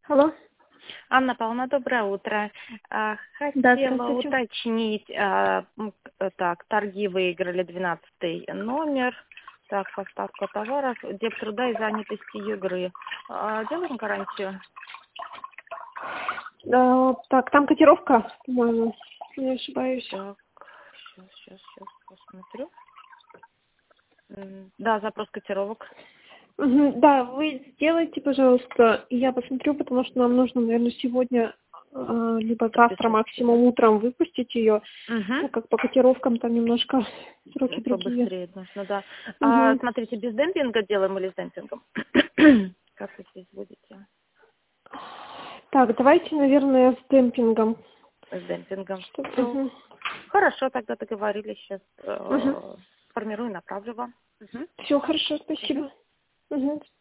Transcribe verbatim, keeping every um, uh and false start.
Алло. Анна Павловна, доброе утро. А, Да, Хотела здравствуйте. уточнить, а, м, к- так, торги выиграли двенадцатый номер, так, поставка товаров, деб труда и занятости игры. А, Делаем гарантию? А, так, там котировка, по-моему, если не ошибаюсь. Так, сейчас, сейчас, сейчас посмотрю. М, Да, запрос котировок. Мгм, да, вы сделайте, пожалуйста, и я посмотрю, потому что нам нужно, наверное, сегодня, а, либо завтра Подписать максимум себя. утром выпустить ее. Ну, Угу. как по котировкам там немножко сроки другие. Побыстрее нужно, да. А, Мгм. смотрите, без демпинга делаем или с демпингом? Как вы здесь будете? Так, давайте, наверное, с демпингом. С демпингом. Что- Все. Мгм. Хорошо, тогда договорились. Сейчас Мгм. э, сформирую, направлю вам. Угу. Все хорошо, Угу. спасибо. Мгм.